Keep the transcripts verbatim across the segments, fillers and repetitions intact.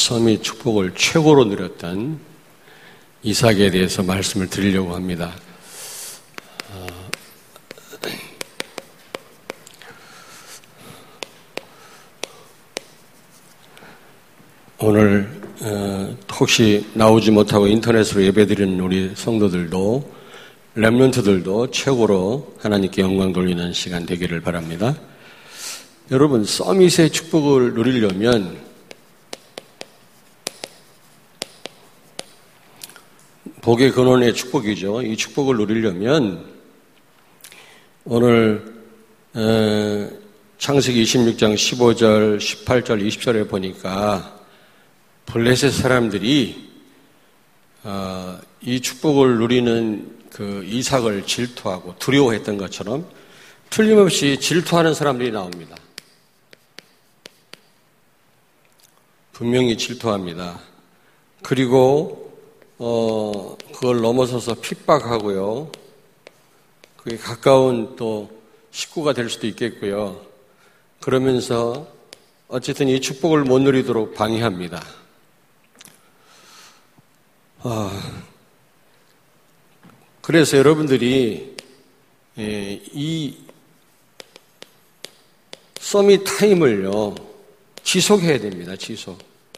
썸이 축복을 최고로 누렸던 이삭에 대해서 말씀을 드리려고 합니다. 오늘 어, 혹시 나오지 못하고 인터넷으로 예배드리는 우리 성도들도 렘넌트들도 최고로 하나님께 영광 돌리는 시간 되기를 바랍니다. 여러분, 서밋의 축복을 누리려면 복의 근원의 축복이죠. 이 축복을 누리려면 오늘 어, 창세기 이십육 장 십오 절, 십팔 절, 이십 절에 보니까 블레셋 사람들이 어, 이 축복을 누리는 그 이삭을 질투하고 두려워했던 것처럼 틀림없이 질투하는 사람들이 나옵니다. 분명히 질투합니다. 그리고 어, 그걸 넘어서서 핍박하고요. 그게 가까운 또 식구가 될 수도 있겠고요. 그러면서 어쨌든 이 축복을 못 누리도록 방해합니다. 아, 그래서 여러분들이 이 서밋 타임을요 지속해야 됩니다. 지속.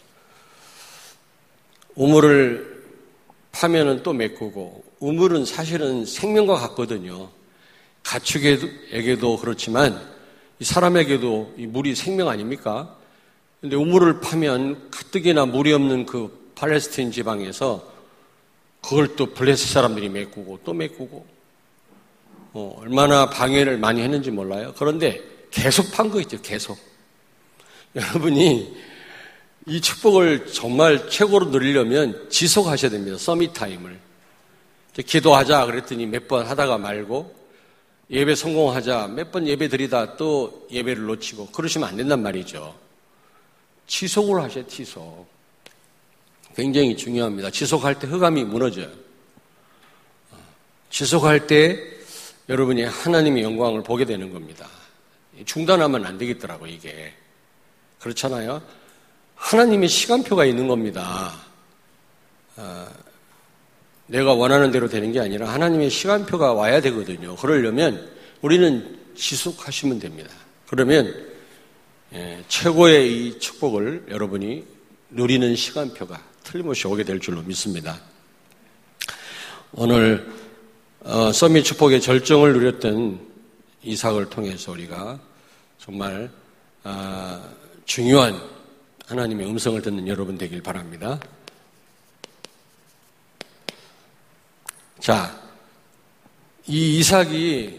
우물을 파면은 또 메꾸고, 우물은 사실은 생명과 같거든요. 가축에게도 그렇지만 사람에게도 이 물이 생명 아닙니까? 근데 우물을 파면 가뜩이나 물이 없는 그 팔레스타인 지방에서 그걸 또 블레셋 사람들이 메꾸고 또 메꾸고 어, 얼마나 방해를 많이 했는지 몰라요. 그런데 계속 판 거 있죠. 계속. 여러분이 이 축복을 정말 최고로 누리려면 지속하셔야 됩니다. 서밋 타임을. 기도하자 그랬더니 몇 번 하다가 말고, 예배 성공하자 몇 번 예배 드리다 또 예배를 놓치고 그러시면 안 된단 말이죠. 지속을 하셔야 지속. 굉장히 중요합니다. 지속할 때 흑암이 무너져요. 지속할 때 여러분이 하나님의 영광을 보게 되는 겁니다. 중단하면 안 되겠더라고 이게. 그렇잖아요. 하나님의 시간표가 있는 겁니다. 어, 내가 원하는 대로 되는 게 아니라 하나님의 시간표가 와야 되거든요. 그러려면 우리는 지속하시면 됩니다. 그러면 예, 최고의 이 축복을 여러분이 누리는 시간표가 틀림없이 오게 될 줄로 믿습니다. 오늘 어, 서밋 축복의 절정을 누렸던 이삭을 통해서 우리가 정말 어, 중요한 하나님의 음성을 듣는 여러분 되길 바랍니다. 자, 이 이삭이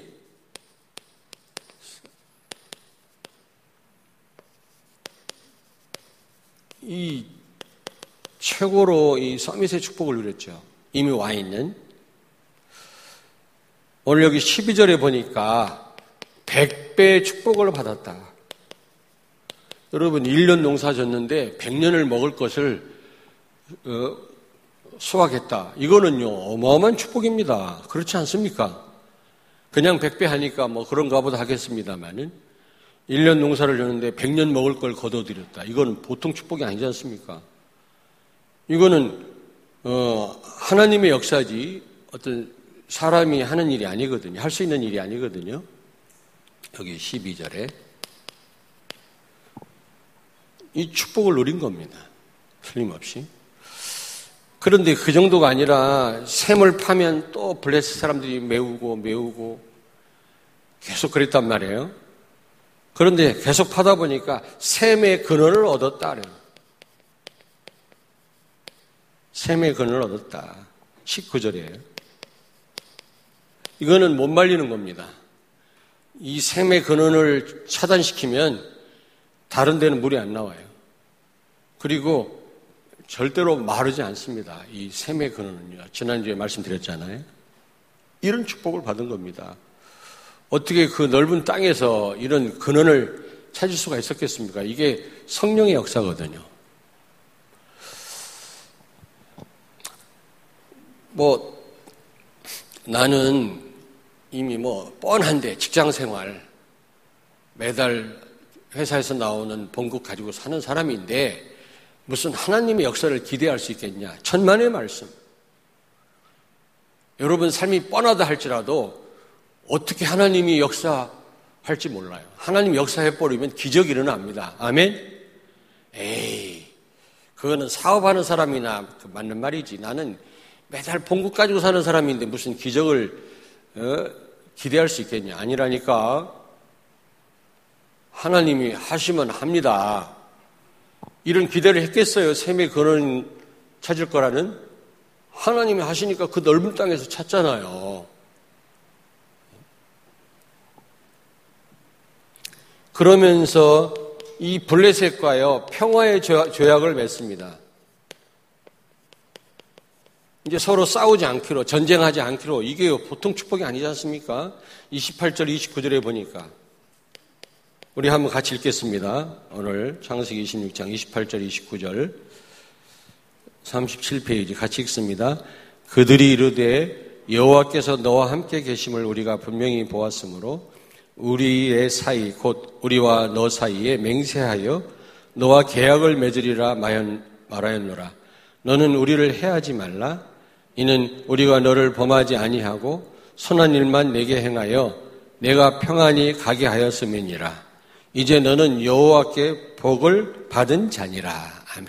이 최고로 이 서밋의 축복을 누렸죠. 이미 와 있는. 오늘 여기 십이 절에 보니까 백 배의 축복을 받았다. 여러분, 일 년 농사 졌는데 백 년을 먹을 것을 어, 수확했다. 이거는요, 어마어마한 축복입니다. 그렇지 않습니까? 그냥 백 배 하니까 뭐 그런가 보다 하겠습니다만은 일 년 농사를 졌는데 백 년 먹을 걸 거둬들였다. 이거는 보통 축복이 아니지 않습니까? 이거는 어, 하나님의 역사지 어떤 사람이 하는 일이 아니거든요. 할 수 있는 일이 아니거든요. 여기 십이 절에 이 축복을 누린 겁니다. 틀림없이. 그런데 그 정도가 아니라 샘을 파면 또 블레셋 사람들이 메우고 메우고 계속 그랬단 말이에요. 그런데 계속 파다 보니까 샘의 근원을 얻었다 그래요. 샘의 근원을 얻었다. 십구 절이에요. 이거는 못 말리는 겁니다. 이 샘의 근원을 차단시키면 다른 데는 물이 안 나와요. 그리고 절대로 마르지 않습니다. 이 샘의 근원은요. 지난주에 말씀드렸잖아요. 이런 축복을 받은 겁니다. 어떻게 그 넓은 땅에서 이런 근원을 찾을 수가 있었겠습니까? 이게 성령의 역사거든요. 뭐 나는 이미 뭐 뻔한데 직장생활 매달 회사에서 나오는 봉급 가지고 사는 사람인데 무슨 하나님의 역사를 기대할 수 있겠냐? 천만의 말씀. 여러분 삶이 뻔하다 할지라도 어떻게 하나님이 역사할지 몰라요. 하나님 역사해버리면 기적이 일어납니다. 아멘? 에이, 그거는 사업하는 사람이나 맞는 말이지. 나는 매달 봉급 가지고 사는 사람인데 무슨 기적을 어, 기대할 수 있겠냐? 아니라니까. 하나님이 하시면 합니다. 이런 기대를 했겠어요? 샘의 근원 찾을 거라는? 하나님이 하시니까 그 넓은 땅에서 찾잖아요. 그러면서 이 블레셋과요 평화의 조약을 맺습니다. 이제 서로 싸우지 않기로, 전쟁하지 않기로. 이게 보통 축복이 아니지 않습니까? 이십팔 절 이십구 절에 보니까 우리 한번 같이 읽겠습니다. 오늘 창세기 이십육 장 이십팔 절 이십구 절 삼십칠 페이지 같이 읽습니다. 그들이 이르되 여호와께서 너와 함께 계심을 우리가 분명히 보았으므로 우리의 사이 곧 우리와 너 사이에 맹세하여 너와 계약을 맺으리라 말하였노라. 너는 우리를 해하지 말라. 이는 우리가 너를 범하지 아니하고 선한 일만 내게 행하여 내가 평안히 가게 하였음이니라. 이제 너는 여호와께 복을 받은 자니라. 아멘.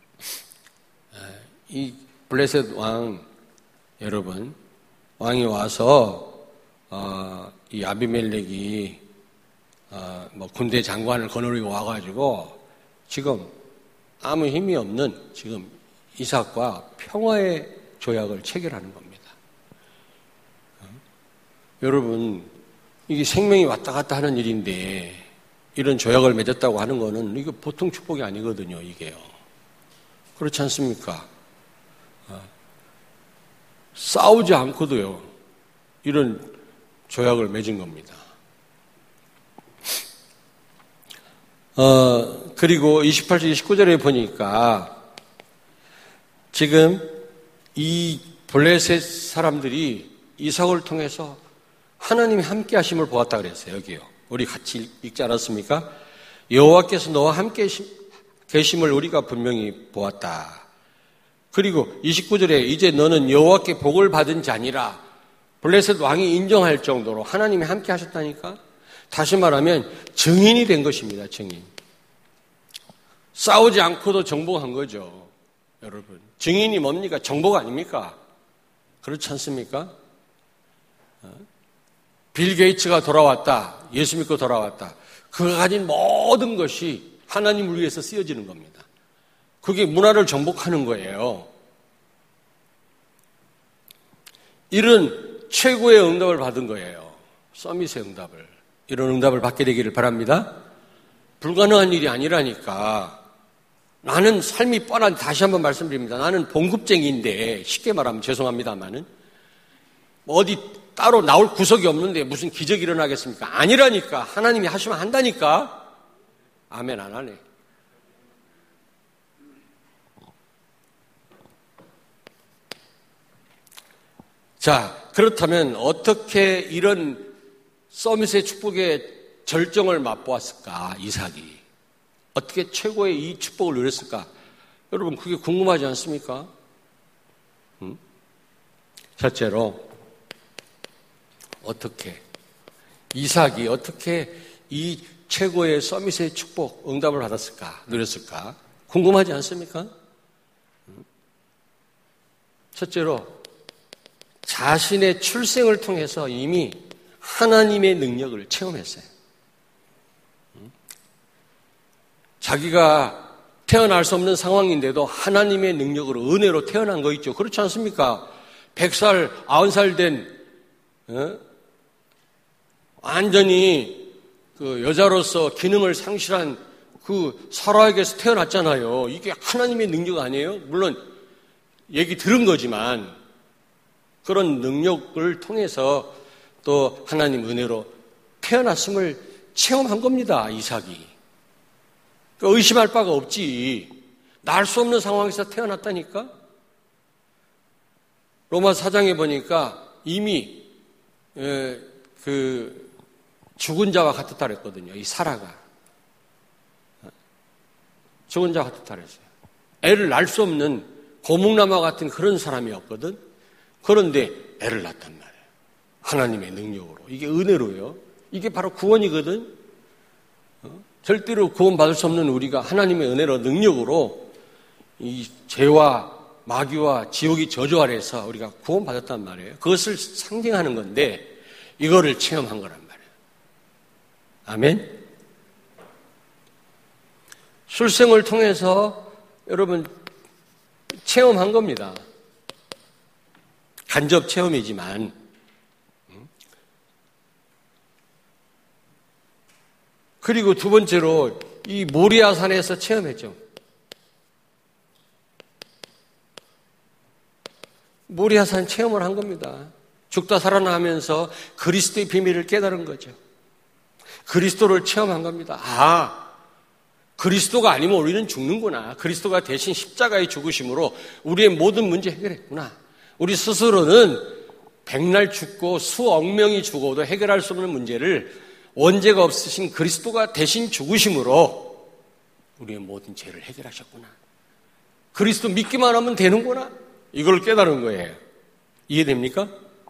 이 블레셋 왕 여러분, 왕이 와서 어, 이 아비멜렉이 어, 뭐 군대 장관을 거느리고 와가지고 지금 아무 힘이 없는 지금 이삭과 평화의 조약을 체결하는 겁니다. 어? 여러분, 이게 생명이 왔다 갔다 하는 일인데 이런 조약을 맺었다고 하는 거는 이게 보통 축복이 아니거든요, 이게요. 그렇지 않습니까? 어? 싸우지 않고도요, 이런 조약을 맺은 겁니다. 어, 그리고 이십팔 절, 이십구 절에 보니까 지금 이 블레셋 사람들이 이삭을 통해서 하나님이 함께 하심을 보았다 그랬어요, 여기요. 우리 같이 읽지 않았습니까? 여호와께서 너와 함께 계심을 우리가 분명히 보았다. 그리고 이십구 절에 이제 너는 여호와께 복을 받은 자니라. 블레셋 왕이 인정할 정도로 하나님이 함께 하셨다니까? 다시 말하면 증인이 된 것입니다. 증인. 싸우지 않고도 정복한 거죠. 여러분. 증인이 뭡니까? 정복 아닙니까? 그렇지 않습니까? 빌 게이츠가 돌아왔다. 예수 믿고 돌아왔다. 그가 가진 모든 것이 하나님을 위해서 쓰여지는 겁니다. 그게 문화를 정복하는 거예요. 이런 최고의 응답을 받은 거예요. 서밋의 응답을. 이런 응답을 받게 되기를 바랍니다. 불가능한 일이 아니라니까. 나는 삶이 뻔한, 다시 한번 말씀드립니다. 나는 봉급쟁이인데, 쉽게 말하면 죄송합니다만은, 어디 따로 나올 구석이 없는데 무슨 기적이 일어나겠습니까? 아니라니까. 하나님이 하시면 한다니까. 아멘 안 하네. 자, 그렇다면 어떻게 이런 서밋의 축복의 절정을 맛보았을까, 이삭이? 어떻게 최고의 이 축복을 누렸을까? 여러분, 그게 궁금하지 않습니까? 음? 첫째로, 어떻게, 이삭이 어떻게 이 최고의 서밋의 축복, 응답을 받았을까, 누렸을까? 궁금하지 않습니까? 음? 첫째로, 자신의 출생을 통해서 이미 하나님의 능력을 체험했어요. 자기가 태어날 수 없는 상황인데도 하나님의 능력으로 은혜로 태어난 거 있죠. 그렇지 않습니까? 백 살, 아흔 살 된 어? 완전히 그 여자로서 기능을 상실한 그 사라에게서 태어났잖아요. 이게 하나님의 능력 아니에요? 물론 얘기 들은 거지만 그런 능력을 통해서 또 하나님 은혜로 태어났음을 체험한 겁니다, 이삭이. 그러니까 의심할 바가 없지. 날 수 없는 상황에서 태어났다니까? 로마 사 장에 보니까 이미 그 죽은 자와 같았다 그랬거든요, 이 사라가. 죽은 자와 같았다 그랬어요. 애를 낳을 수 없는 고목나무 같은 그런 사람이었거든. 그런데 애를 낳단 말이에요. 하나님의 능력으로. 이게 은혜로요. 이게 바로 구원이거든. 어? 절대로 구원받을 수 없는 우리가 하나님의 은혜로 능력으로 이 죄와 마귀와 지옥의 저주 아래에서 우리가 구원받았단 말이에요. 그것을 상징하는 건데 이거를 체험한 거란 말이에요. 아멘. 출생을 통해서 여러분 체험한 겁니다. 간접 체험이지만 그리고 두 번째로 이 모리아산에서 체험했죠. 모리아산 체험을 한 겁니다. 죽다 살아나면서 그리스도의 비밀을 깨달은 거죠. 그리스도를 체험한 겁니다. 아, 그리스도가 아니면 우리는 죽는구나. 그리스도가 대신 십자가의 죽으심으로 우리의 모든 문제 해결했구나. 우리 스스로는 백날 죽고 수억 명이 죽어도 해결할 수 없는 문제를 원죄가 없으신 그리스도가 대신 죽으심으로 우리의 모든 죄를 해결하셨구나. 그리스도 믿기만 하면 되는구나. 이걸 깨달은 거예요. 이해됩니까?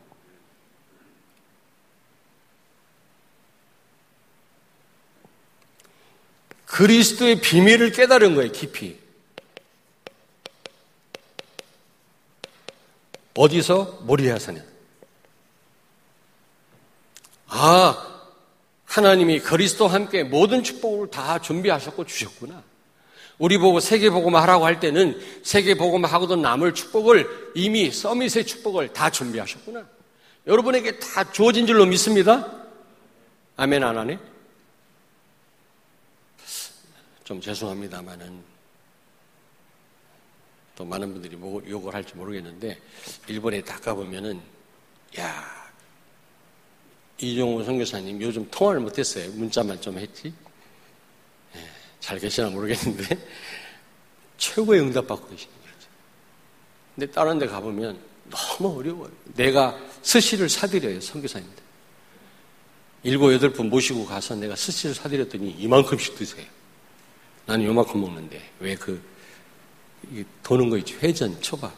그리스도의 비밀을 깨달은 거예요. 깊이. 어디서? 모리아산에. 아, 하나님이 그리스도와 함께 모든 축복을 다 준비하셨고 주셨구나. 우리 보고 세계복음 하라고 할 때는 세계복음 하고도 남을 축복을 이미 서밋의 축복을 다 준비하셨구나. 여러분에게 다 주어진 줄로 믿습니다. 아멘 안 하네? 좀 죄송합니다만은 또 많은 분들이 뭐 욕을 할지 모르겠는데 일본에 딱 가보면은 야 이종호 선교사님 요즘 통화를 못했어요. 문자만 좀 했지. 잘 계시나 모르겠는데 최고의 응답받고 계시는 거죠. 근데 다른 데 가보면 너무 어려워요. 내가 스시를 사드려요. 선교사님들. 일곱 여덟 분 모시고 가서 내가 스시를 사드렸더니 이만큼씩 드세요. 나는 요만큼 먹는데 왜 그 도는 거 있지. 회전 초밥.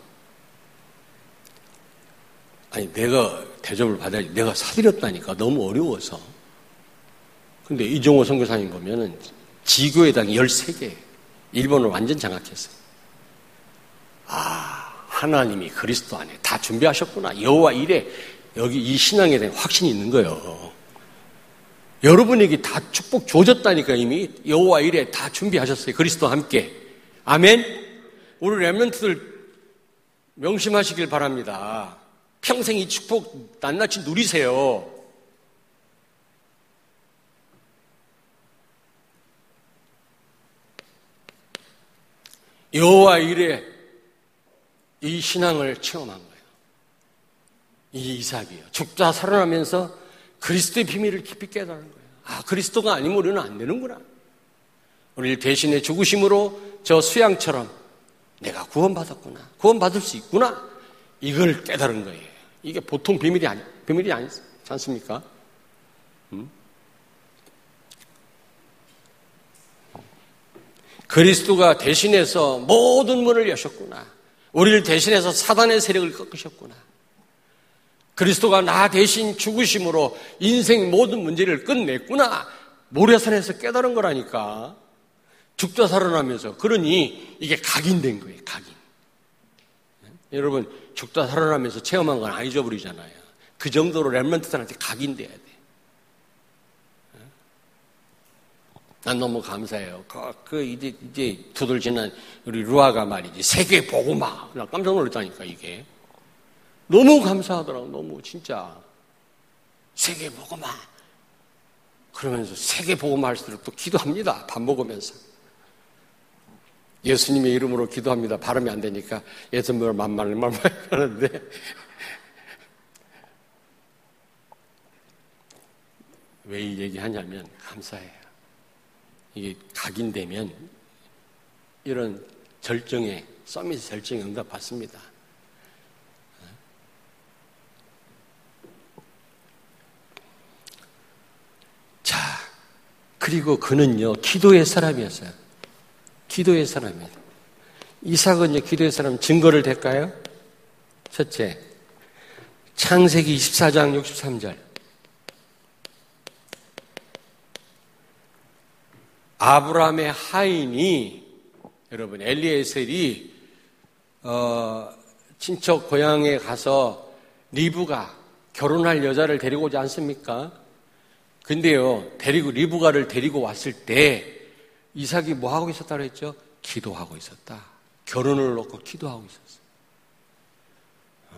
아니 내가 대접을 받아야지. 내가 사드렸다니까. 너무 어려워서. 근데 이종호 선교사님 보면은 지교회당 열세 개, 일본을 완전 장악했어요. 아, 하나님이 그리스도 안에 다 준비하셨구나. 여호와 이래. 여기 이 신앙에 대한 확신이 있는 거예요. 여러분에게 다 축복 주어졌다니까 이미. 여호와 이래 다 준비하셨어요. 그리스도와 함께. 아멘. 우리 렘넌트들 명심하시길 바랍니다. 평생 이 축복 낱낱이 누리세요. 여호와 이래 이 신앙을 체험한 거예요. 이 이삭이에요. 죽다 살아나면서 그리스도의 비밀을 깊이 깨달은 거예요. 아, 그리스도가 아니면 우리는 안 되는구나. 우리를 대신해 죽으심으로 저 수양처럼 내가 구원받았구나. 구원받을 수 있구나. 이걸 깨달은 거예요. 이게 보통 비밀이 아니, 비밀이 아니지 않습니까? 음? 그리스도가 대신해서 모든 문을 여셨구나. 우리를 대신해서 사단의 세력을 꺾으셨구나. 그리스도가 나 대신 죽으심으로 인생 모든 문제를 끝냈구나. 모래산에서 깨달은 거라니까. 죽다 살아나면서. 그러니 이게 각인된 거예요. 각인. 여러분 죽다 살아나면서 체험한 건 안 잊어버리잖아요. 그 정도로 렘넌트들한테 각인돼야 돼. 난 너무 감사해요. 그, 그 이제 이제 두들 지난 우리 루아가 말이지 세계 복음화. 나 깜짝 놀랐다니까 이게. 너무 감사하더라고. 너무 진짜 세계 복음화. 그러면서 세계 복음화 할수록 또 기도합니다. 밥 먹으면서. 예수님의 이름으로 기도합니다. 발음이 안 되니까 예수님을 만만만만 하는데 왜 이 얘기하냐면 감사해요. 이게 각인되면 이런 절정에 서밋 절정에 응답 받습니다. 자, 그리고 그는요 기도의 사람이었어요. 기도의 사람이에요. 이삭은요, 기도했사람 증거를 댈까요? 첫째, 창세기 이십사 장 육십삼 절. 아브라함의 하인이, 여러분, 엘리에셀이, 어, 친척 고향에 가서 리브가 결혼할 여자를 데리고 오지 않습니까? 근데요, 데리고, 리브가를 데리고 왔을 때, 이삭이 뭐 하고 있었다고 했죠? 기도하고 있었다. 결혼을 놓고 기도하고 있었어. 어?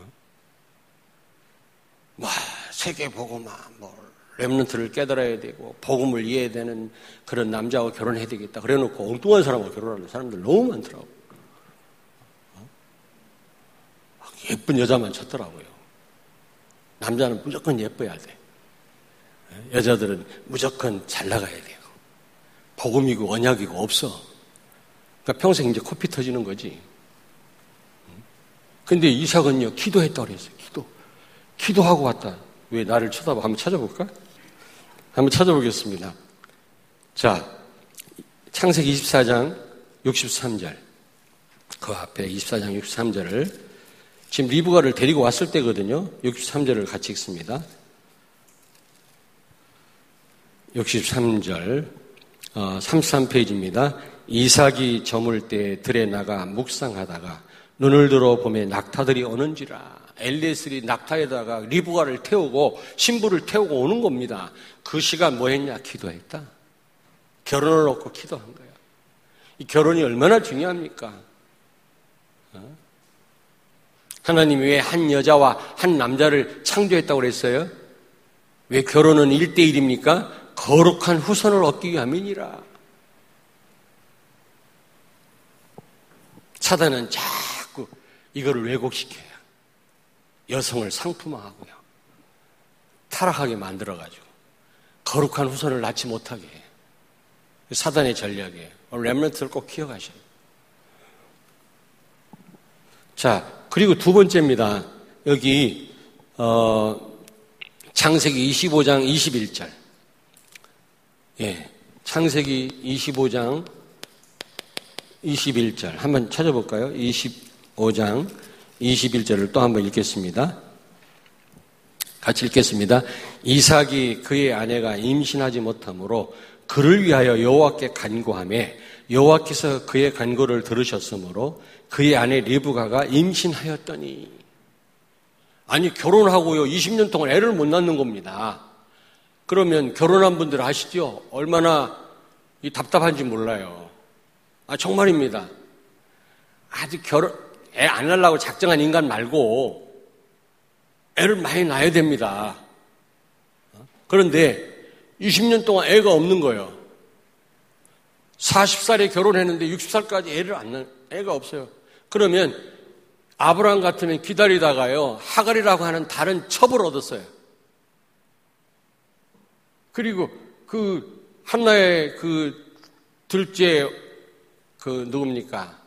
뭐, 세계 복음화, 뭐, 렘넌트를 깨달아야 되고, 복음을 이해해야 되는 그런 남자와 결혼해야 되겠다. 그래 놓고 엉뚱한 사람과 결혼하는 사람들 너무 많더라고요. 어? 예쁜 여자만 찾더라고요. 남자는 무조건 예뻐야 돼. 여자들은 무조건 잘 나가야 돼요. 복음이고 언약이고 없어. 그러니까 평생 이제 코피 터지는 거지. 근데 이삭은요, 기도했다고 그랬어요. 기도. 기도하고 왔다. 왜 나를 쳐다봐? 한번 찾아볼까? 한번 찾아보겠습니다. 자, 창세기 이십사 장 육십삼 절. 그 앞에 이십사 장 육십삼 절을 지금 리브가를 데리고 왔을 때거든요. 육십삼 절을 같이 읽습니다. 육십삼 절, 어, 삼십삼 페이지입니다. 이삭이 저물 때 들에 나가 묵상하다가 눈을 들어 보면 낙타들이 오는지라. 엘리에셀이 낙타에다가 리브가를 태우고 신부를 태우고 오는 겁니다. 그 시간 뭐 했냐? 기도했다. 결혼을 놓고 기도한 거야. 이 결혼이 얼마나 중요합니까? 어? 하나님이 왜 한 여자와 한 남자를 창조했다고 그랬어요? 왜 결혼은 일 대일입니까? 거룩한 후손을 얻기 위함이니라. 사단은 자꾸 이거를 왜곡시켜요. 여성을 상품화하고요. 타락하게 만들어가지고 거룩한 후손을 낳지 못하게 해요. 사단의 전략이에요. 렘넌트를 꼭 기억하셔야 돼요. 자, 그리고 두 번째입니다. 여기 어, 창세기 이십오 장 이십일 절. 예, 창세기 이십오 장 이십일 절 한번 찾아볼까요? 이십오 장 이십일 절을 또 한번 읽겠습니다. 같이 읽겠습니다. 이삭이 그의 아내가 임신하지 못하므로 그를 위하여 여호와께 간구하며 여호와께서 그의 간구를 들으셨으므로 그의 아내 리브가가 임신하였더니. 아니, 결혼하고요 이십 년 동안 애를 못 낳는 겁니다. 그러면 결혼한 분들 아시죠? 얼마나 이 답답한지 몰라요. 아, 정말입니다. 아직 결혼, 애 안 낳으려고 작정한 인간 말고 애를 많이 낳아야 됩니다. 그런데 이십 년 동안 애가 없는 거예요. 마흔 살에 결혼했는데 육십 살까지 애를 안 낳, 애가 없어요. 그러면 아브라함 같으면 기다리다가요, 하갈이라고 하는 다른 첩을 얻었어요. 그리고 그 한나의 그 둘째 그 누굽니까?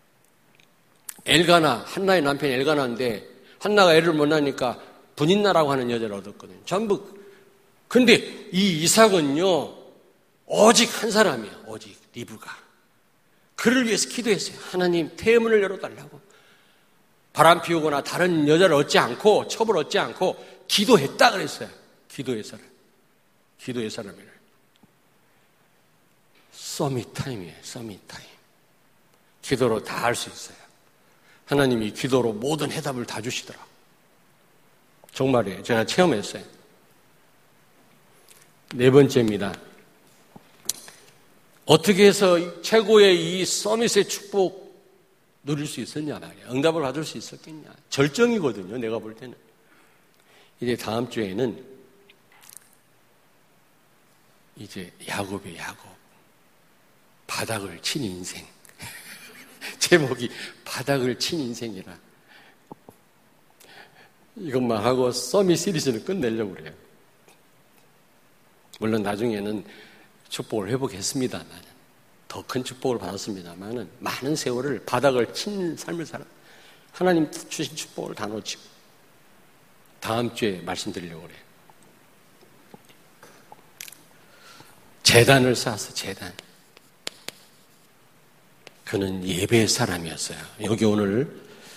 엘가나, 한나의 남편 엘가나인데 한나가 애를 못 낳으니까 분인나라고 하는 여자를 얻었거든요. 전부. 근데 이 이삭은요, 오직 한 사람이야. 오직 리브가. 그를 위해서 기도했어요. 하나님, 태문을 열어달라고. 바람 피우거나 다른 여자를 얻지 않고, 첩을 얻지 않고 기도했다 그랬어요. 기도의 사람. 기도의 사람이래. 서밋 타임이에요. 서밋 타임. 기도로 다 할 수 있어요. 하나님이 기도로 모든 해답을 다 주시더라. 정말이에요. 제가 체험했어요. 네 번째입니다. 어떻게 해서 최고의 이 서밋의 축복 누릴 수 있었냐 말이야. 응답을 받을 수 있었겠냐. 절정이거든요. 내가 볼 때는. 이제 다음 주에는 이제 야곱의 야곱. 바닥을 친 인생. 제목이 바닥을 친 인생이라. 이것만 하고 서밋 시리즈는 끝내려고 그래요. 물론 나중에는 축복을 회복했습니다만, 더 큰 축복을 받았습니다만, 많은 세월을 바닥을 친 삶을 살아. 하나님 주신 축복을 다 놓치고. 다음 주에 말씀드리려고 그래요. 재단을 쌓았어, 재단. 그는 예배 사람이었어요. 여기 오늘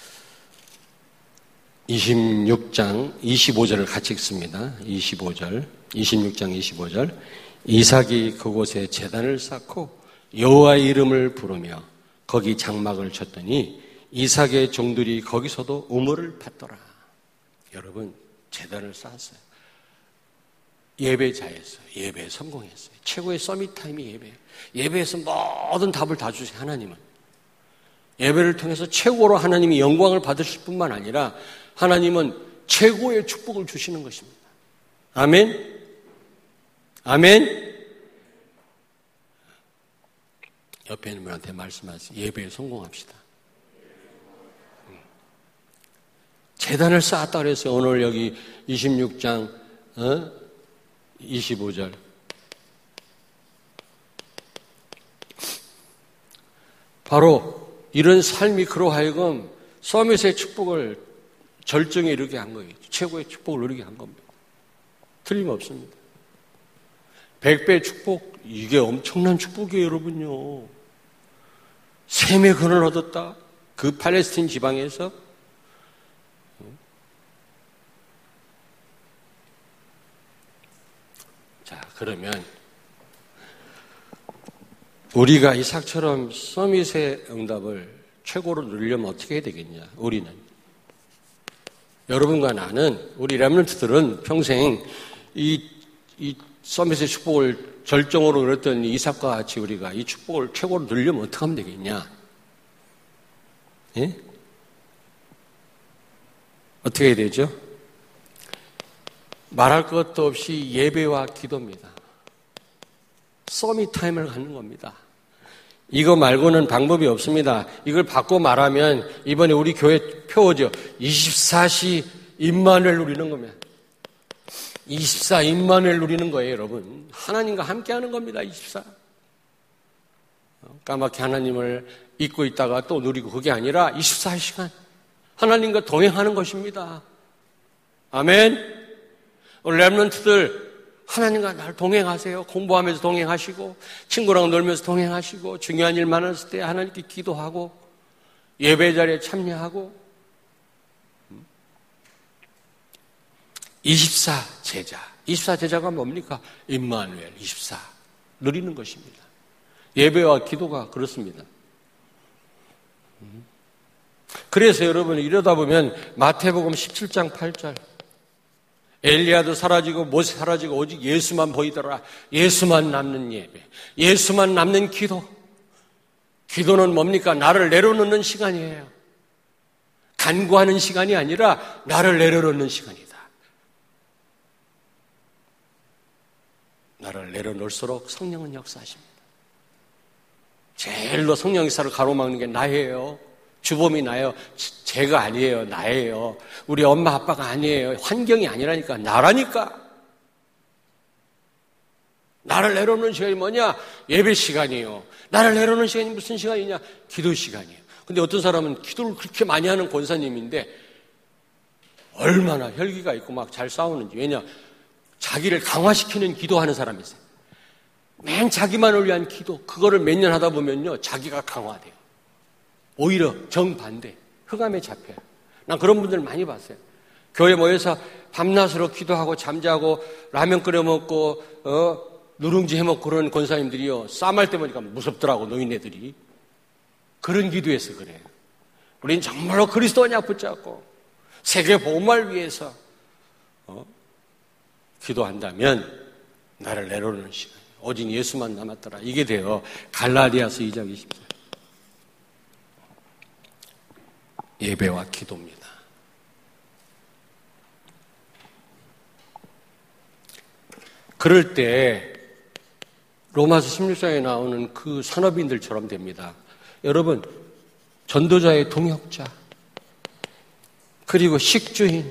이십육 장 이십오 절을 같이 읽습니다. 이십오 절, 이십육 장 이십오 절. 이삭이 그곳에 제단을 쌓고 여호와의 이름을 부르며 거기 장막을 쳤더니 이삭의 종들이 거기서도 우물을 팠더라. 여러분, 제단을 쌓았어요. 예배자였어요. 예배에 성공했어요. 최고의 서밋 타임이 예배예요. 예배에서 모든 답을 다 주세요. 하나님은 예배를 통해서 최고로 하나님이 영광을 받으실 뿐만 아니라 하나님은 최고의 축복을 주시는 것입니다. 아멘. 아멘. 옆에 있는 분한테 말씀하세요. 예배에 성공합시다. 제단을 쌓았다 그랬어요. 오늘 여기 이십육 장 어? 이십오 절. 바로 이런 삶이 그로 하여금 서밋의 축복을 절정에 이르게 한 거예요. 최고의 축복을 누리게 한 겁니다. 틀림없습니다. 백배 축복, 이게 엄청난 축복이에요, 여러분요. 셈의 근을 얻었다. 그 팔레스틴 지방에서. 자, 그러면 우리가 이삭처럼 서밋의 응답을 최고로 누리려면 어떻게 해야 되겠냐? 우리는. 여러분과 나는, 우리 렘넌트들은 평생 이, 이 서밋의 축복을 절정으로 누렸던 이삭과 같이 우리가 이 축복을 최고로 누리려면 어떻게 하면 되겠냐? 예? 어떻게 해야 되죠? 말할 것도 없이 예배와 기도입니다. 서밋 타임을 갖는 겁니다. 이거 말고는 방법이 없습니다. 이걸 바꿔 말하면 이번에 우리 교회 표어죠. 이십사 시 임마누엘 누리는 겁니다. 이십사 임마누엘 누리는 거예요, 여러분. 하나님과 함께 하는 겁니다, 이십사. 까맣게 하나님을 잊고 있다가 또 누리고 그게 아니라 이십사 시간 하나님과 동행하는 것입니다. 아멘. 렘넌트들 하나님과 날 동행하세요. 공부하면서 동행하시고 친구랑 놀면서 동행하시고 중요한 일 많았을 때 하나님께 기도하고 예배 자리에 참여하고 이십사 제자. 이십사 제자가 뭡니까? 임마누엘 이십사 누리는 것입니다. 예배와 기도가 그렇습니다. 그래서 여러분 이러다 보면 마태복음 십칠 장 팔 절 엘리야도 사라지고 모세 사라지고 오직 예수만 보이더라. 예수만 남는 예배, 예수만 남는 기도. 기도는 뭡니까? 나를 내려놓는 시간이에요. 간구하는 시간이 아니라 나를 내려놓는 시간이다. 나를 내려놓을수록 성령은 역사하십니다. 제일로 성령 역사를 가로막는 게 나예요. 주범이 나예요. 제가 아니에요. 나예요. 우리 엄마 아빠가 아니에요. 환경이 아니라니까. 나라니까. 나를 내려놓는 시간이 뭐냐? 예배 시간이에요. 나를 내려놓는 시간이 무슨 시간이냐? 기도 시간이에요. 근데 어떤 사람은 기도를 그렇게 많이 하는 권사님인데 얼마나 혈기가 있고 막 잘 싸우는지. 왜냐? 자기를 강화시키는 기도하는 사람이 있어요. 맨 자기만을 위한 기도. 그거를 몇 년 하다 보면요. 자기가 강화돼요. 오히려 정반대, 흑암에 잡혀요. 난 그런 분들 많이 봤어요. 교회 모여서 밤낮으로 기도하고 잠자고 라면 끓여 먹고 어, 누룽지 해먹고 그런 권사님들이요. 쌈할 때 보니까 무섭더라고, 노인네들이. 그런 기도해서 그래요. 우린 정말로 그리스도냐 붙잡고 세계 복음을 위해서 어, 기도한다면 나를 내려놓는 시간, 오직 예수만 남았더라. 이게 돼요. 갈라디아서 이 장 이십 절. 예배와 기도입니다. 그럴 때 로마서 십육 장에 나오는 그 산업인들처럼 됩니다. 여러분, 전도자의 동역자, 그리고 식주인,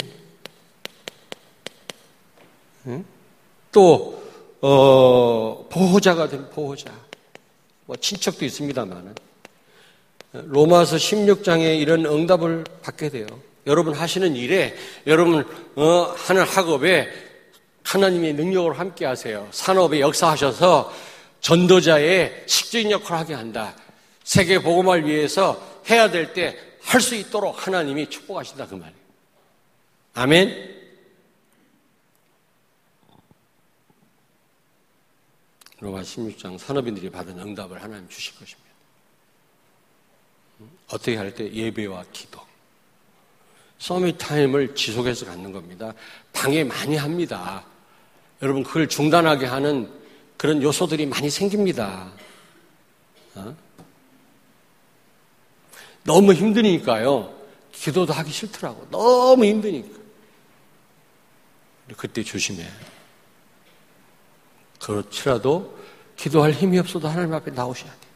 또 어, 보호자가 된 보호자, 뭐 친척도 있습니다만은 로마서 십육 장에 이런 응답을 받게 돼요. 여러분 하시는 일에, 여러분 어, 하는 학업에 하나님의 능력으로 함께 하세요. 산업에 역사하셔서 전도자의 식주인 역할을 하게 한다. 세계 복음화를 위해서 해야 될 때 할 수 있도록 하나님이 축복하신다 그 말이에요. 아멘. 로마 십육 장 산업인들이 받은 응답을 하나님 주실 것입니다. 어떻게 할 때? 예배와 기도. 서밋 타임을 지속해서 갖는 겁니다. 방해 많이 합니다. 여러분 그걸 중단하게 하는 그런 요소들이 많이 생깁니다. 어? 너무 힘드니까요. 기도도 하기 싫더라고. 너무 힘드니까. 그때 조심해. 그렇지라도 기도할 힘이 없어도 하나님 앞에 나오셔야 돼요.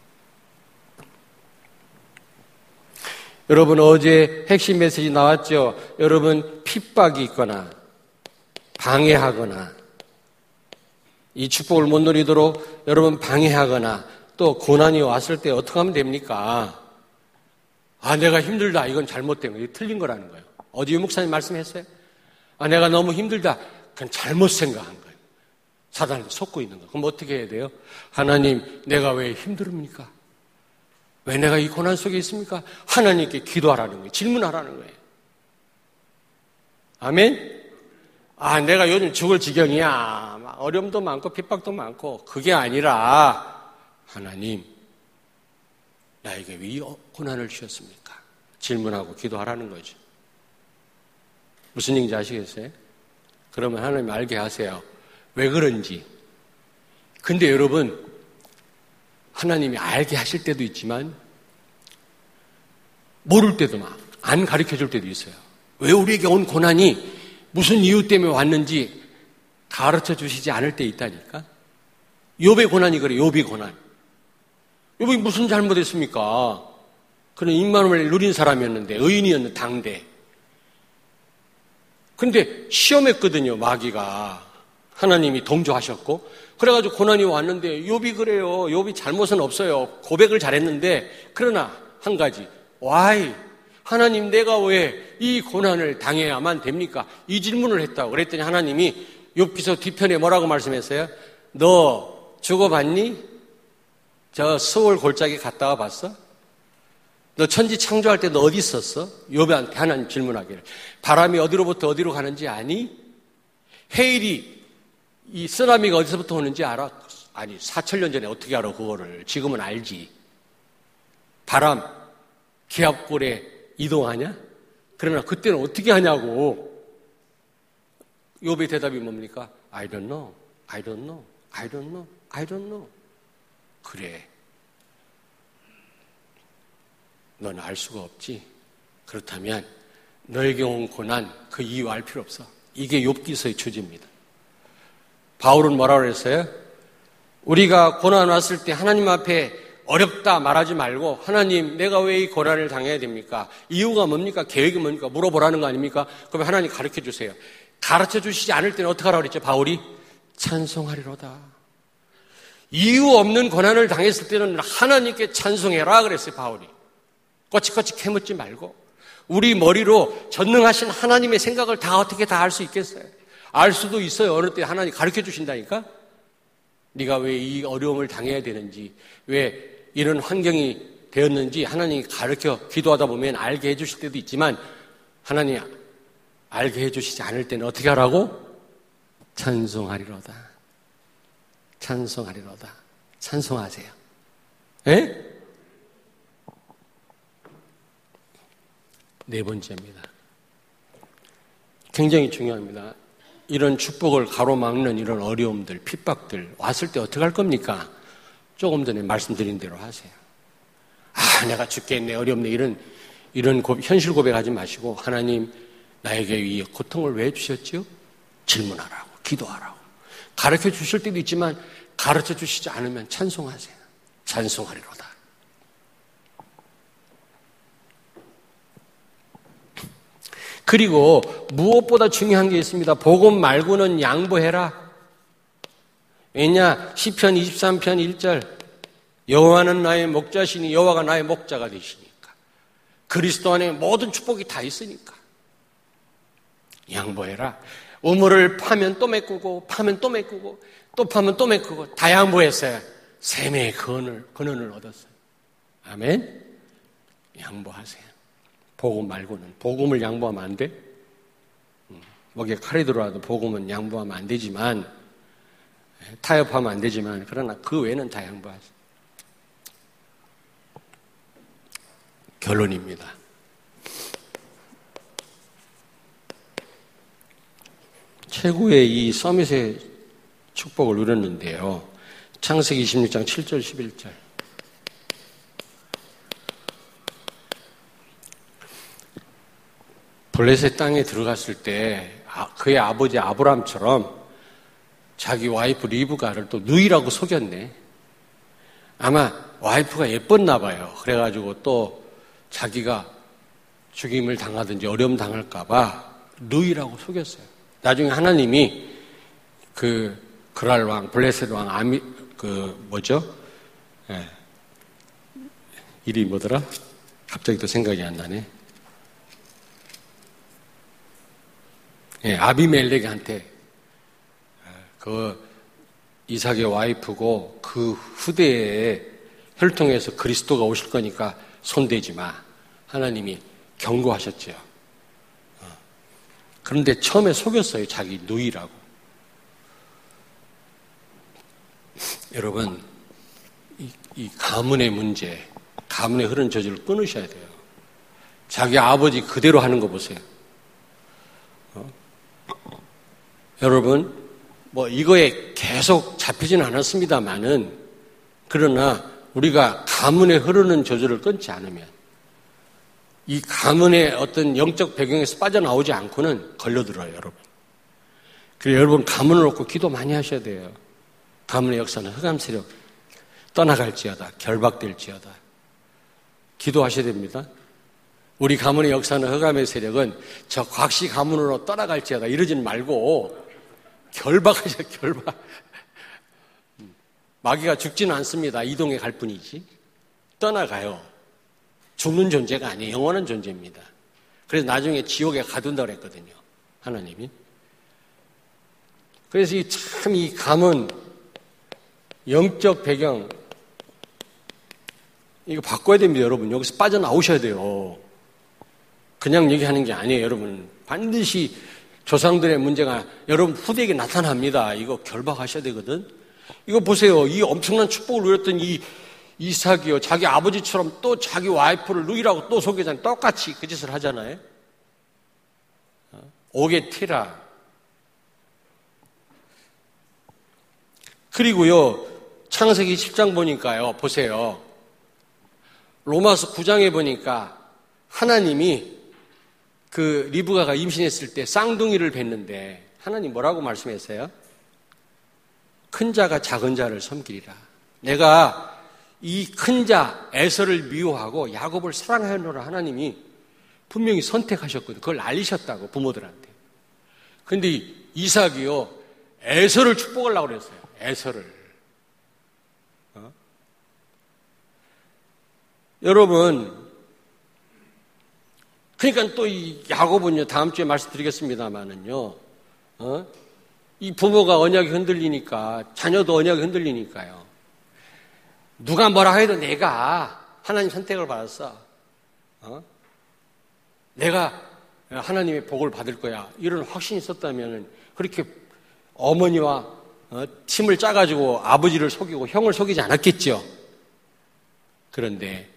여러분 어제 핵심 메시지 나왔죠? 여러분 핍박이 있거나 방해하거나 이 축복을 못 누리도록 여러분 방해하거나 또 고난이 왔을 때 어떻게 하면 됩니까? 아 내가 힘들다. 이건 잘못된 거예요. 틀린 거라는 거예요. 어디 목사님 말씀했어요? 아 내가 너무 힘들다. 그건 잘못 생각한 거예요. 사단을 속고 있는 거예요. 그럼 어떻게 해야 돼요? 하나님 내가 왜 힘듭니까? 왜 내가 이 고난 속에 있습니까? 하나님께 기도하라는 거예요. 질문하라는 거예요. 아멘? 아, 내가 요즘 죽을 지경이야. 어려움도 많고 핍박도 많고 그게 아니라 하나님, 나에게 왜 이 고난을 주셨습니까? 질문하고 기도하라는 거죠. 무슨 얘기인지 아시겠어요? 그러면 하나님 알게 하세요. 왜 그런지. 근데 여러분 하나님이 알게 하실 때도 있지만 모를 때도 막 안 가르쳐 줄 때도 있어요. 왜 우리에게 온 고난이 무슨 이유 때문에 왔는지 가르쳐 주시지 않을 때 있다니까. 욥의 고난이 그래. 욥의 고난. 욥이 무슨 잘못했습니까? 그는 임마누엘을 누린 사람이었는데 의인이었는데 당대. 근데 시험했거든요. 마귀가. 하나님이 동조하셨고 그래가지고 고난이 왔는데 욥이 그래요. 욥이 잘못은 없어요. 고백을 잘했는데 그러나 한 가지. Why? 하나님 내가 왜 이 고난을 당해야만 됩니까? 이 질문을 했다고. 그랬더니 하나님이 욥기서 뒤편에 뭐라고 말씀했어요? 너 죽어봤니? 저 스올 골짜기 갔다 와봤어? 너 천지 창조할 때 너 어디 있었어? 욥한테 하나님 질문하기를. 바람이 어디로부터 어디로 가는지 아니? 해일이 이 쓰나미가 어디서부터 오는지 알아? 아니, 사천 년 전에 어떻게 알아, 그거를. 지금은 알지. 바람, 기압골에 이동하냐? 그러나 그때는 어떻게 하냐고. 욥의 대답이 뭡니까? I don't know, I don't know, I don't know, I don't know. 그래. 넌 알 수가 없지. 그렇다면 너에게 온 고난 그 이유 알 필요 없어. 이게 욥기서의 주제입니다. 바울은 뭐라고 그랬어요? 우리가 고난 왔을 때 하나님 앞에 어렵다 말하지 말고 하나님 내가 왜 이 고난을 당해야 됩니까? 이유가 뭡니까? 계획이 뭡니까? 물어보라는 거 아닙니까? 그러면 하나님 가르쳐 주세요. 가르쳐 주시지 않을 때는 어떻게 하라고 그랬죠? 바울이 찬송하리로다. 이유 없는 고난을 당했을 때는 하나님께 찬송해라 그랬어요. 바울이. 꼬치꼬치 캐묻지 말고 우리 머리로 전능하신 하나님의 생각을 다 어떻게 다 알 수 있겠어요? 알 수도 있어요. 어느 때 하나님 가르쳐 주신다니까. 네가 왜 이 어려움을 당해야 되는지, 왜 이런 환경이 되었는지 하나님이 가르쳐 기도하다 보면 알게 해주실 때도 있지만 하나님 알게 해주시지 않을 때는 어떻게 하라고? 찬송하리로다. 찬송하리로다. 찬송하세요. 예? 네 번째입니다. 굉장히 중요합니다. 이런 축복을 가로막는 이런 어려움들, 핍박들 왔을 때 어떻게 할 겁니까? 조금 전에 말씀드린 대로 하세요. 아, 내가 죽겠네, 어렵네, 이런, 이런 고, 현실 고백하지 마시고, 하나님, 나에게 이 고통을 왜 주셨지요? 질문하라고, 기도하라고. 가르쳐 주실 때도 있지만, 가르쳐 주시지 않으면 찬송하세요. 찬송하리로다. 그리고 무엇보다 중요한 게 있습니다. 복음 말고는 양보해라. 왜냐? 시편 이십삼 편 일 절 여호와는 나의 목자시니 여호와가 나의 목자가 되시니까. 그리스도 안에 모든 축복이 다 있으니까. 양보해라. 우물을 파면 또 메꾸고 파면 또 메꾸고 또 파면 또 메꾸고 다 양보했어요. 샘의 근원을, 근원을 얻었어요. 아멘? 양보하세요. 복음 말고는. 복음을 양보하면 안 돼? 목에 칼이 들어와도 복음은 양보하면 안 되지만, 타협하면 안 되지만, 그러나 그 외에는 다 양보하세요. 결론입니다. 최고의 이 서밋의 축복을 누렸는데요. 창세기 이십육 장 칠 절 십일 절. 블레셋 땅에 들어갔을 때 그의 아버지 아브람처럼 자기 와이프 리브가를 또 누이라고 속였네. 아마 와이프가 예뻤나 봐요. 그래가지고 또 자기가 죽임을 당하든지 어려움 당할까 봐 누이라고 속였어요. 나중에 하나님이 그 그랄 왕, 블레셋 왕 아미 그 뭐죠? 예. 이름이 뭐더라? 갑자기 또 생각이 안 나네. 예, 아비멜렉한테 그 이삭의 와이프고 그 후대에 혈통에서 그리스도가 오실 거니까 손대지 마. 하나님이 경고하셨죠. 그런데 처음에 속였어요. 자기 누이라고. 여러분, 이, 이 가문의 문제, 가문의 흐르는 저주를 끊으셔야 돼요. 자기 아버지 그대로 하는 거 보세요. 어? 여러분, 뭐 이거에 계속 잡히지는 않았습니다만은, 그러나 우리가 가문에 흐르는 저주를 끊지 않으면 이 가문의 어떤 영적 배경에서 빠져나오지 않고는 걸려들어요, 여러분. 그래서 여러분 가문을 놓고 기도 많이 하셔야 돼요. 가문의 역사는 흑암 세력 떠나갈지어다, 결박될지어다. 기도하셔야 됩니다. 우리 가문의 역사는 흑암의 세력은 저 곽씨 가문으로 떠나갈지어다 이러지는 말고 결박하셔, 결박. 마귀가 죽지는 않습니다. 이동해 갈 뿐이지. 떠나가요. 죽는 존재가 아니에요. 영원한 존재입니다. 그래서 나중에 지옥에 가둔다고 그랬거든요. 하나님이. 그래서 이 참 이 가문, 영적 배경, 이거 바꿔야 됩니다, 여러분. 여기서 빠져나오셔야 돼요. 그냥 얘기하는 게 아니에요, 여러분. 반드시 조상들의 문제가 여러분 후대에게 나타납니다. 이거 결박하셔야 되거든. 이거 보세요. 이 엄청난 축복을 누렸던 이 이삭이요. 자기 아버지처럼 또 자기 와이프를 누이라고 또 속이잖아요. 똑같이 그 짓을 하잖아요. 오게티라. 그리고요. 창세기 십 장 보니까요. 보세요. 로마서 구 장에 보니까 하나님이 그 리브가가 임신했을 때 쌍둥이를 뵀는데 하나님 뭐라고 말씀했어요? 큰 자가 작은 자를 섬기리라. 내가 이 큰 자 에서를 미워하고 야곱을 사랑하노라 하나님이 분명히 선택하셨거든요. 그걸 알리셨다고 부모들한테. 근데 이삭이요 에서를 축복하려고 그랬어요. 에서를. 어? 여러분, 그러니까 또 이 야곱은요 다음 주에 말씀드리겠습니다만은요, 어? 이 부모가 언약이 흔들리니까 자녀도 언약이 흔들리니까요. 누가 뭐라 해도 내가 하나님 선택을 받았어. 어? 내가 하나님의 복을 받을 거야. 이런 확신이 있었다면 그렇게 어머니와 어, 팀을 짜가지고 아버지를 속이고 형을 속이지 않았겠죠. 그런데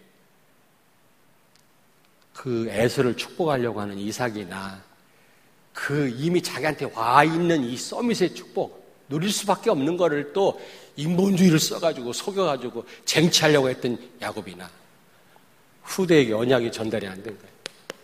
그 에서를 축복하려고 하는 이삭이나 그 이미 자기한테 와 있는 이 서밋의 축복 누릴 수밖에 없는 거를 또 인본주의를 써가지고 속여가지고 쟁취하려고 했던 야곱이나 후대에게 언약이 전달이 안 된 거예요.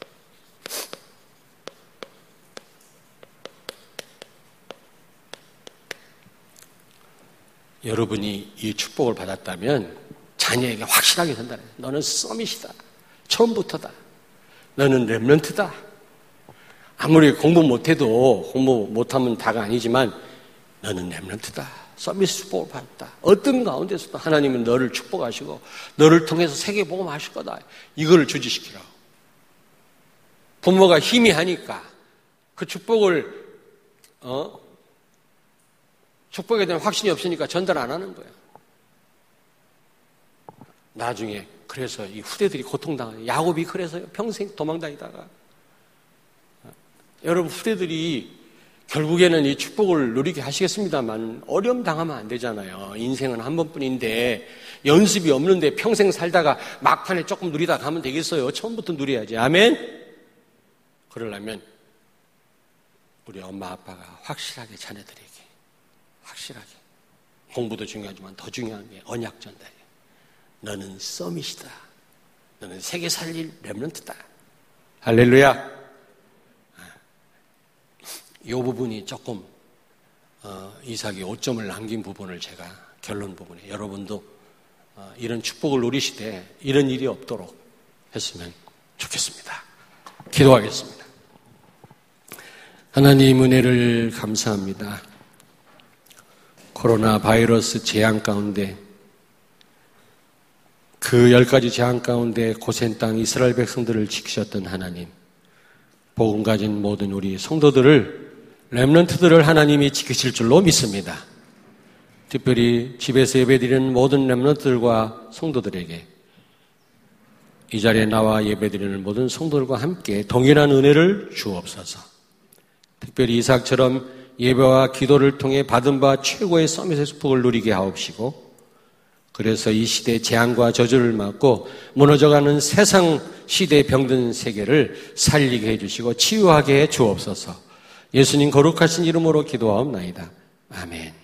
여러분이 이 축복을 받았다면 자녀에게 확실하게 전달해요. 너는 서밋이다. 처음부터다. 너는 렘넌트다. 아무리 공부 못해도 공부 못하면 다가 아니지만 너는 렘넌트다. 서밋 축복을 받았다. 어떤 가운데서도 하나님은 너를 축복하시고 너를 통해서 세계 복음하실 거다. 이걸 주지시키라고. 부모가 힘이 하니까 그 축복을 어? 축복에 대한 확신이 없으니까 전달 안 하는 거예요. 나중에 그래서 이 후대들이 고통당하는, 야곱이 그래서 평생 도망다니다가, 여러분 후대들이 결국에는 이 축복을 누리게 하시겠습니다만 어려움 당하면 안 되잖아요. 인생은 한 번뿐인데 연습이 없는데 평생 살다가 막판에 조금 누리다 가면 되겠어요. 처음부터 누려야지. 아멘? 그러려면 우리 엄마 아빠가 확실하게 자녀들에게 확실하게, 공부도 중요하지만 더 중요한 게 언약 전달이에요. 너는 서밋이다. 너는 세계 살릴 렘넌트다. 할렐루야. 이 부분이 조금 어, 이삭이 오점을 남긴 부분을 제가 결론 부분에 여러분도 어, 이런 축복을 누리시되 이런 일이 없도록 했으면 좋겠습니다. 기도하겠습니다. 하나님 은혜를 감사합니다. 코로나 바이러스 재앙 가운데, 그 열 가지 재앙 가운데 고센 땅 이스라엘 백성들을 지키셨던 하나님, 복음 가진 모든 우리 성도들을, 렘넌트들을 하나님이 지키실 줄로 믿습니다. 특별히 집에서 예배드리는 모든 렘넌트들과 성도들에게 이 자리에 나와 예배드리는 모든 성도들과 함께 동일한 은혜를 주옵소서. 특별히 이삭처럼 예배와 기도를 통해 받은 바 최고의 서밋의 축복을 누리게 하옵시고, 그래서 이 시대의 재앙과 저주를 막고 무너져가는 세상 시대의 병든 세계를 살리게 해주시고 치유하게 해 주옵소서. 예수님 거룩하신 이름으로 기도하옵나이다. 아멘.